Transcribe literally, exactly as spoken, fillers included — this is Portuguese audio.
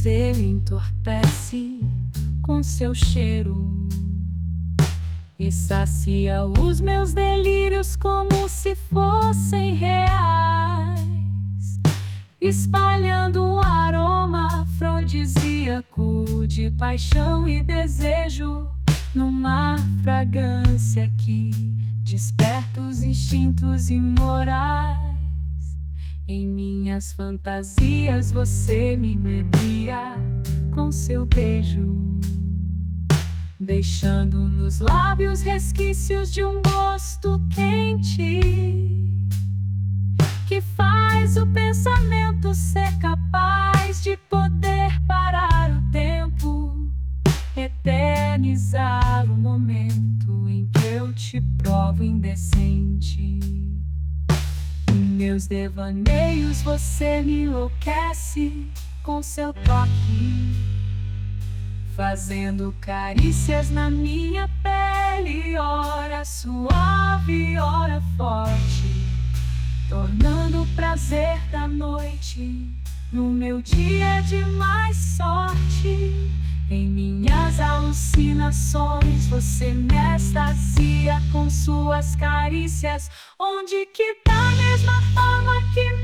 prazer entorpece com seu cheiro e sacia os meus delírios como se fossem reais, espalhando um aroma afrodisíaco de paixão e desejo, numa fragrância que desperta os instintos imorais. Em minhas fantasias você me inebriga com seu beijo, deixando nos lábios resquícios de um gosto quente, que faz o pensamento ser capaz de poder parar o tempo, eternizar o momento em que eu te provo indecente. Em meus devaneios você me enlouquece com seu toque, fazendo carícias na minha pele, ora suave, ora forte, tornando o prazer da noite no meu dia de mais sorte. Em minhas alucinações você me extasia com suas carícias, onde que da mesma forma que